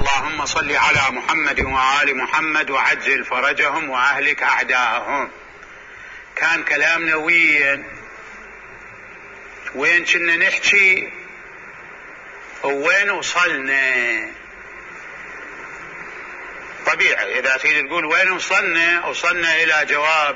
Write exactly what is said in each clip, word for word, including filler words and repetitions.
اللهم صل على محمد وآل محمد وعجل فرجهم وأهلك أعداءهم. كان كلامنا وين وين كنا نحكي وين وصلنا. طبيعي إذا تريد تقول وين وصلنا، وصلنا إلى جواب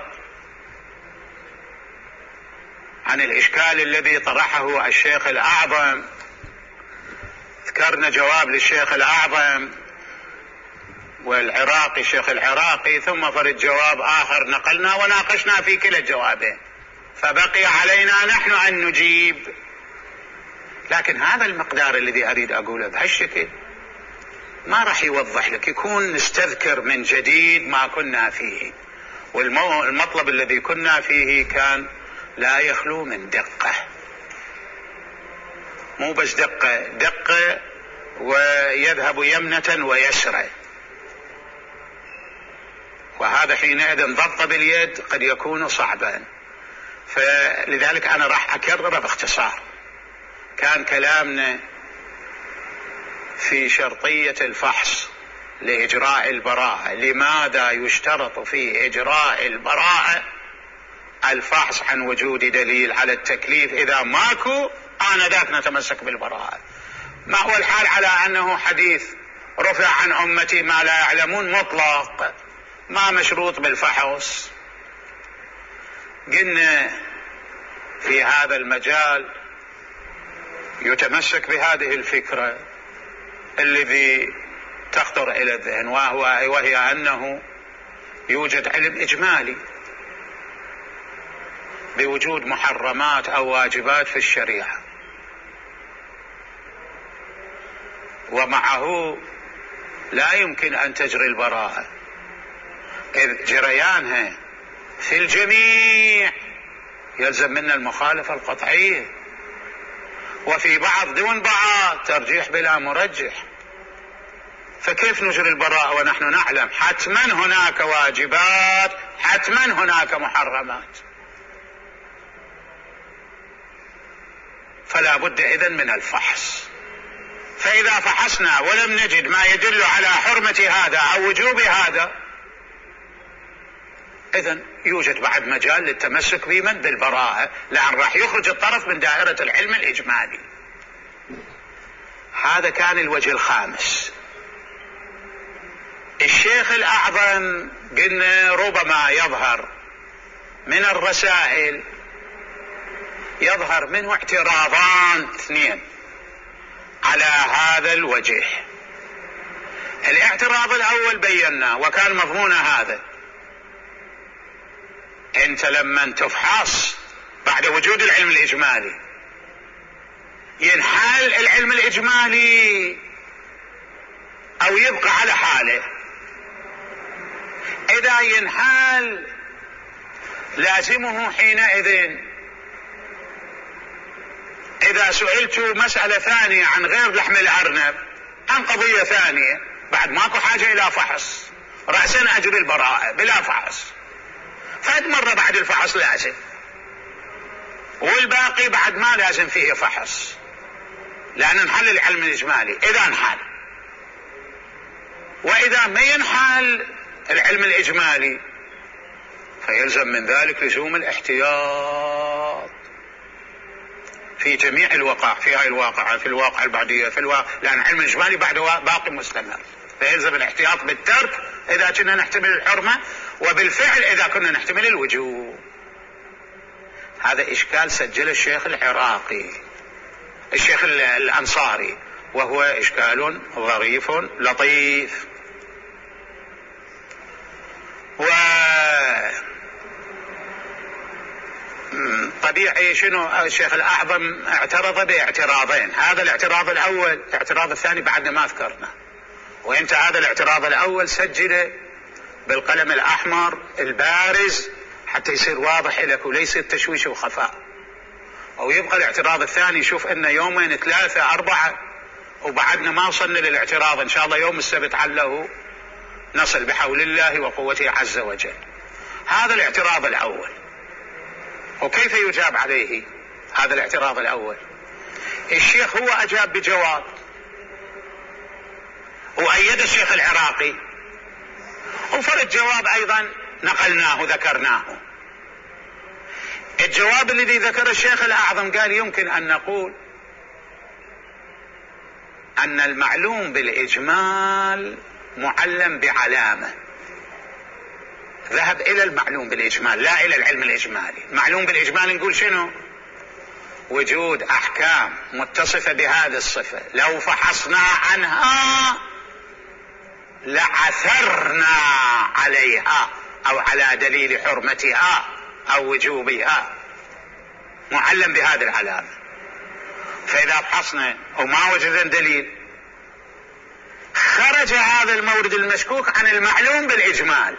عن الإشكال الذي طرحه الشيخ الأعظم. ذكرنا جواب للشيخ الأعظم والعراقي الشيخ العراقي، ثم فرد جواب آخر نقلنا وناقشنا في كلا الجوابين، فبقي علينا نحن أن نجيب. لكن هذا المقدار الذي أريد أقوله بهالشكل ما راح يوضح لك، يكون نستذكر من جديد ما كنا فيه، والمطلب الذي كنا فيه كان لا يخلو من دقة، مو بس دقة دقة ويذهب يمنة ويسرى، وهذا حينئذ ضبط باليد قد يكون صعبا. فلذلك أنا راح أكرر باختصار. كان كلامنا في شرطية الفحص لإجراء البراءة. لماذا يشترط في إجراء البراءة الفحص عن وجود دليل على التكليف؟ إذا ماكو آنذاك نتمسك بالبراءة. ما هو الحال على أنه حديث رفع عن أمتي ما لا يعلمون مطلق، ما مشروط بالفحص. قلنا في هذا المجال يتمسك بهذه الفكرة الذي تخطر إلى الذهن، وهو وهي أنه يوجد علم إجمالي بوجود محرمات أو واجبات في الشريعة، ومعه لا يمكن أن تجري البراءة، إذ جريانها في الجميع يلزم منا المخالفة القطعية، وفي بعض دون بعض ترجيح بلا مرجح. فكيف نجري البراءة ونحن نعلم حتما هناك واجبات، حتما هناك محرمات؟ فلا بد إذن من الفحص. فإذا فحصنا ولم نجد ما يدل على حرمة هذا أو وجوب هذا، إذن يوجد بعد مجال للتمسك بمن بالبراءة، لأن راح يخرج الطرف من دائرة العلم الإجمالي. هذا كان الوجه الخامس. الشيخ الأعظم قلنا ربما يظهر من الرسائل يظهر منه اعتراضان اثنين على هذا الوجه. الاعتراض الأول بينا وكان مضمون هذا: انت لما تفحص بعد وجود العلم الإجمالي ينحل العلم الإجمالي أو يبقى على حاله؟ إذا ينحل لازمه حينئذ إذا سئلت مسألة ثانية عن غير لحم الأرنب، عن قضية ثانية، بعد ماكو حاجة إلى فحص، رأسا أجري البراءة بلا فحص. فهد مرة بعد الفحص لازم، والباقي بعد ما لازم فيه فحص، لأن نحل العلم الإجمالي إذا انحل. وإذا ما ينحل العلم الإجمالي فيلزم من ذلك لزوم الاحتياط في جميع الوقائع، في هاي الواقعة، في الواقع البعدية، في الواقع، لأن العلم الإجمالي بعد باقي مستمر، فيلزم الاحتياط بالترك إذا كنا نحتمل الحرمة، وبالفعل إذا كنا نحتمل الوجوب. هذا إشكال سجل الشيخ العراقي الشيخ الأنصاري، وهو إشكال ظريف لطيف. و طبيعي شنو الشيخ الأعظم اعترض باعتراضين. هذا الاعتراض الأول، الاعتراض الثاني بعدنا ما ذكرنا، وانت هذا الاعتراض الأول سجله بالقلم الأحمر البارز حتى يصير واضح لك وليس التشويش وخفاء. أو يبقى الاعتراض الثاني، شوف إن يومين ثلاثة أربعة وبعدنا ما وصلنا للاعتراض، إن شاء الله يوم السبت عله نصل بحول الله وقوته عز وجل. هذا الاعتراض الأول. وكيف يجاب عليه هذا الاعتراض الأول؟ الشيخ هو أجاب بجواب، وأيد الشيخ العراقي. وفرد جواب أيضا نقلناه ذكرناه. الجواب الذي ذكر الشيخ الأعظم قال يمكن أن نقول أن المعلوم بالإجمال معلم بعلامة. ذهب إلى المعلوم بالإجمال لا إلى العلم الإجمالي. المعلوم بالإجمال نقول شنو؟ وجود أحكام متصفة بهذه الصفة لو فحصنا عنها لعثرنا عليها أو على دليل حرمتها أو وجوبها، معلم بهذه العلامة. فإذا فحصنا وما وجدنا دليل خرج هذا المورد المشكوك عن المعلوم بالإجمال،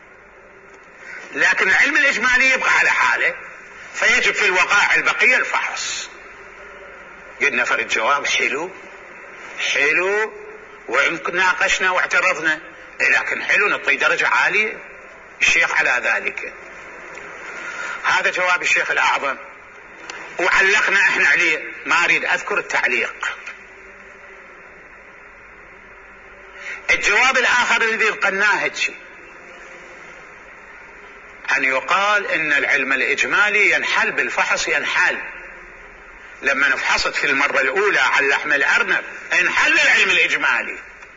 لكن العلم الإجمالي يبقى على حاله، فيجب في الوقائع البقية الفحص. قلنا فرد جواب حلو حلو ويمكن ناقشنا واعترضنا، لكن حلو نعطي درجة عالية الشيخ على ذلك. هذا جواب الشيخ الأعظم وعلقنا احنا عليه، ما اريد اذكر التعليق. الجواب الآخر الذي نقلناه هيك أن يقال إن العلم الإجمالي ينحل بالفحص. ينحل لما نفحصت في المرة الأولى على لحم الأرنب انحل العلم الإجمالي.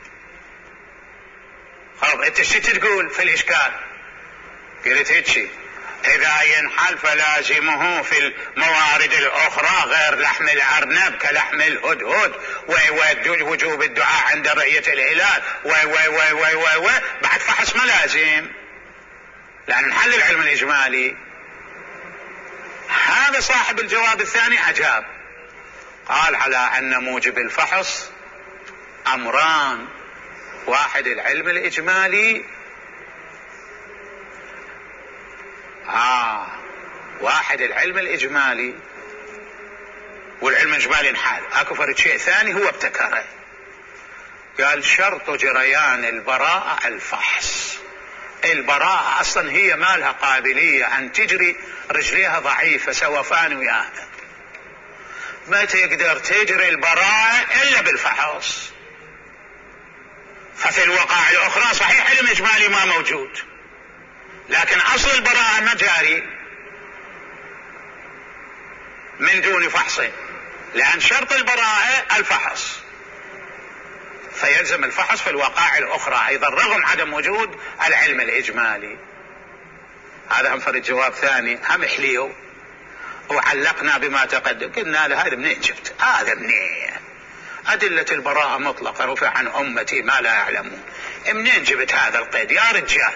خلاص انت شو تقول في الإشكال؟ قلت هيك إذا ينحل فلازمه في الموارد الأخرى غير لحم الأرنب كلحم الهدهد ووجوب الدعاء عند رؤية الهلال و و و و و بعد فحص ملازم، لأن نحل العلم الإجمالي. هذا صاحب الجواب الثاني أجاب قال على أن موجب الفحص أمران: واحد العلم الإجمالي آه واحد العلم الإجمالي والعلم الإجمالي انحال. أكو فرد شيء ثاني هو ابتكره، قال شرط جريان البراءة الفحص. البراءة أصلا هي ما لها قابلية أن تجري، رجليها ضعيفة سوفان وياها، ما تقدر تجري البراءة إلا بالفحص. ففي الوقائع الأخرى صحيح علم إجمالي ما موجود، لكن أصل البراءة ما جاري من دون فحص، لأن شرط البراءة الفحص، فيلزم الفحص في الوقائع الأخرى أيضا رغم عدم وجود العلم الإجمالي. هذا هم فرد جواب ثاني هم حليو، وعلقنا بما تقدم. قلنا له هذا منين جبت؟ هذا منين؟ أدلة البراءة مطلقة رفع عن أمتي ما لا يعلمون. منين جبت هذا القيد يا رجال؟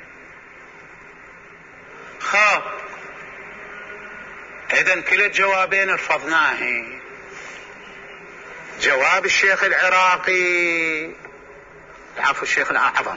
خاب إذن كلا الجوابين رفضناه. جواب الشيخ العراقي العفو الشيخ الأعظم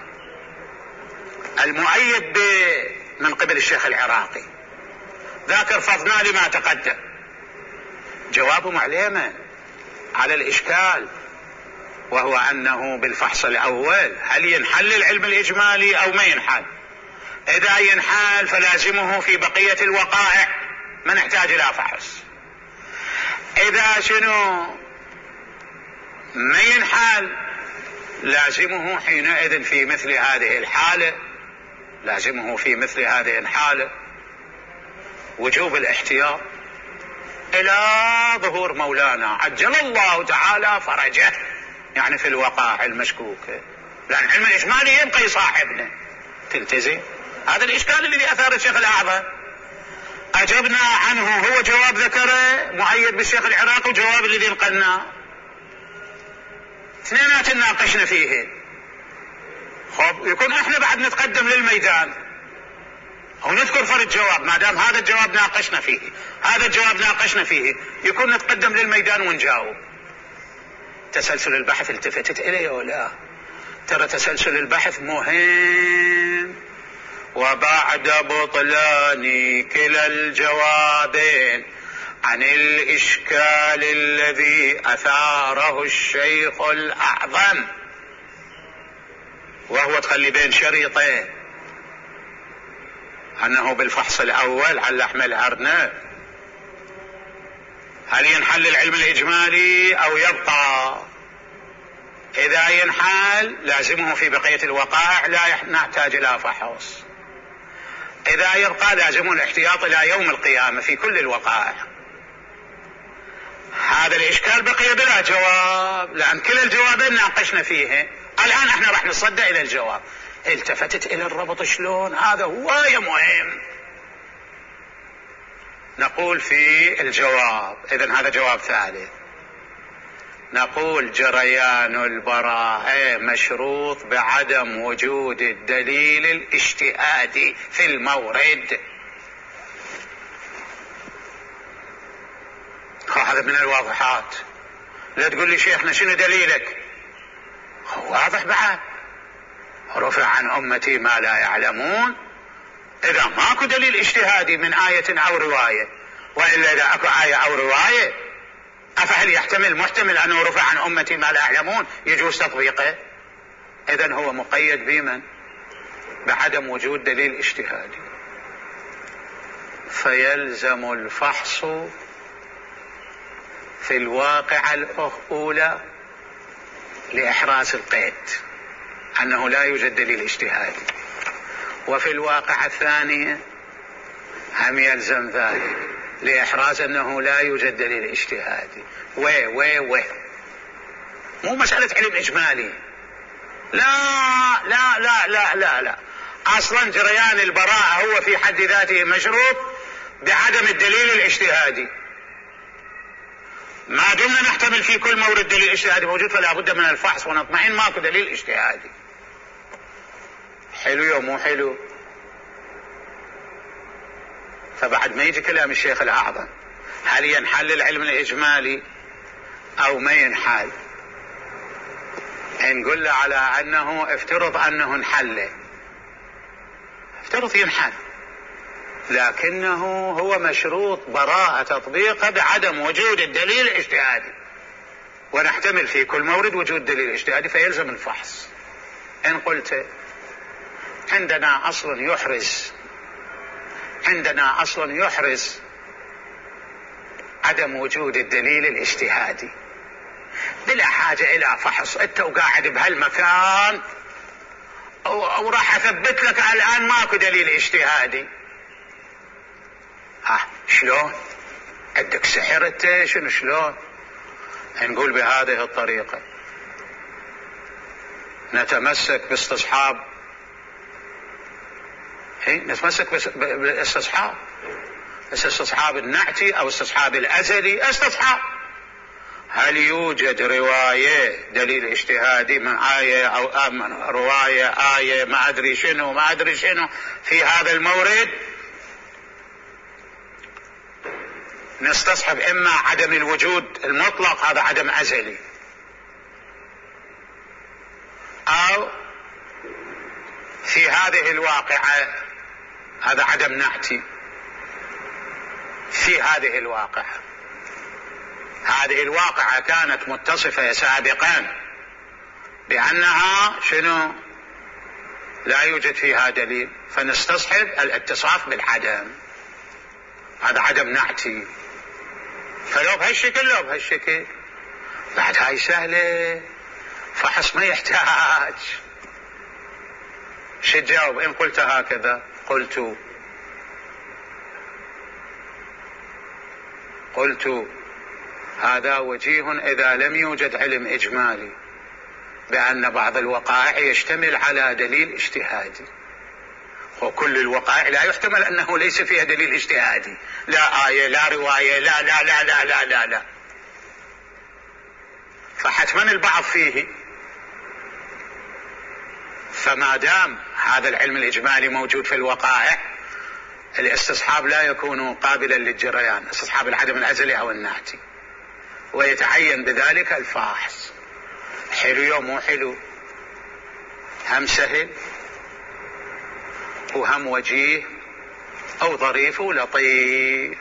المؤيد من قبل الشيخ العراقي ذاك رفضناه لما تقدم. جوابه معلمة على الإشكال، وهو أنه بالفحص الأول هل ينحل العلم الإجمالي أو ما ينحل. إذا ينحل فلازمه في بقية الوقائع ما نحتاج إلى فحص. إذا شنو ما ينحل لازمه حينئذ في مثل هذه الحالة لازمه في مثل هذه الحالة وجوب الاحتياط إلى ظهور مولانا عجل الله تعالى فرجه، يعني في الوقائع المشكوكة، لأن علم الإجمالي يبقى يصاحبنا. تلتزم هذا الإشكال الذي أثار الشيخ الأعظم أجبنا عنه، هو جواب ذكره مؤيد بالشيخ العراقي وجواب الذي نقلناه اثنينات ناقشنا فيه. خب يكون احنا بعد نتقدم للميدان ونذكر فرد جواب، ما دام هذا الجواب ناقشنا فيه هذا الجواب ناقشنا فيه يكون نتقدم للميدان ونجاوب. تسلسل البحث التفتت إليه ولا؟ ترى تسلسل البحث مهم. وبعد بطلان كلا الجوابين عن الإشكال الذي أثاره الشيخ الأعظم، وهو تخلي بين شريطين أنه بالفحص الأول على لحم الأرنب هل ينحل العلم الإجمالي أو يبقى؟ إذا ينحال لازمه في بقية الوقائع لا نحتاج إلى فحص، إذا يبقى لازمه الاحتياط إلى يوم القيامة في كل الوقائع. هذا الإشكال بقي بلا جواب، لأن كل الجوابين ناقشنا فيه. الآن احنا راح نصدى إلى الجواب. التفتت إلى الربط شلون؟ هذا هو مهم. نقول في الجواب، إذن هذا جواب ثالث، نقول جريان البراءة مشروط بعدم وجود الدليل الاجتهادي في المورد. هذا من الواضحات. لا تقول لي شيخنا شنو دليلك؟ واضح بعد، رفع عن أمتي ما لا يعلمون. إذا ماكو دليل اجتهادي من آية أو رواية، وإلا إذا أكو آية أو رواية أفهل يحتمل محتمل أنه رفع عن أمتي ما لا يعلمون يجوز تطبيقه؟ إذن هو مقيد بمن؟ بعدم وجود دليل اجتهادي، فيلزم الفحص في الواقعة الأولى لإحراز القيد أنه لا يوجد دليل اجتهادي، وفي الواقعة الثانية هم يلزم ذلك لإحراز أنه لا يوجد دليل اجتهادي. وي وي وي مو مسألة علم إجمالي، لا لا لا لا لا لا أصلا جريان البراءة هو في حد ذاته مشروط بعدم الدليل الاجتهادي. ما دمنا نحتمل في كل مورد دليل اجتهادي موجود فلا بد من الفحص ونطمئن ماكو دليل اجتهادي. حلو يوم مو حلو؟ فبعد ما يجي كلام الشيخ الأعظم هل ينحل العلم الإجمالي أو ما ينحل؟ نقول له على أنه افترض أنه انحل، افترض ينحل، لكنه هو مشروط براءة تطبيقه بعدم وجود الدليل الاجتهادي، ونحتمل في كل مورد وجود دليل اجتهادي فيلزم الفحص. إن قلت عندنا أصل يحرز عندنا أصل يحرز عدم وجود الدليل الاجتهادي بلا حاجة إلى فحص، أنت وقاعد بهالمكان أو راح أثبت لك الآن ماكو دليل اجتهادي. ها شلون؟ عندك سحر أنت شنو شلون؟ نقول بهذه الطريقة نتمسك باستصحاب نتمسك بالاستصحاب، استصحاب النعتي أو استصحاب الأزلي. استصحاب هل يوجد رواية دليل اجتهادي من آية أو من رواية آية ما أدري شنو ما أدري شنو في هذا المورد؟ نستصحب إما عدم الوجود المطلق، هذا عدم أزلي، أو في هذه الواقعة هذا عدم نعتي. في هذه الواقعة هذه الواقعة كانت متصفة سابقا بأنها شنو؟ لا يوجد فيها دليل، فنستصحب الاتصاف بالعدم، هذا عدم نعتي. فلو بهالشكل لو بهالشكل بعد هاي سهلة، فحص ما يحتاج. شو تجاوب إن قلت هكذا؟ قلت قلت هذا وجيه إذا لم يوجد علم إجمالي بأن بعض الوقائع يشتمل على دليل اجتهادي، وكل الوقائع لا يحتمل أنه ليس فيها دليل اجتهادي، لا آية لا رواية لا لا لا لا لا لا, لا. فحتما البعض فيه. فما دام هذا العلم الإجمالي موجود في الوقائع الاستصحاب لا يكون قابلا للجريان، استصحاب العدم الأزلي أو النعتي، ويتعين بذلك الفاحص. حلو يوم مو حلو؟ هم سهل وهم وجيه أو ظريف ولطيف.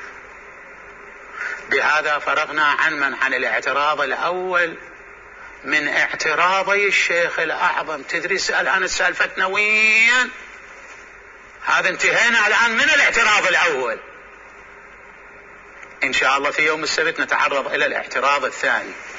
بهذا فرغنا عن من عن الاعتراض الأول من اعتراضي الشيخ الأعظم. تدري الآن السالفتنا وين؟ هذا انتهينا الآن من الاعتراض الأول. إن شاء الله في يوم السبت نتعرض إلى الاعتراض الثاني.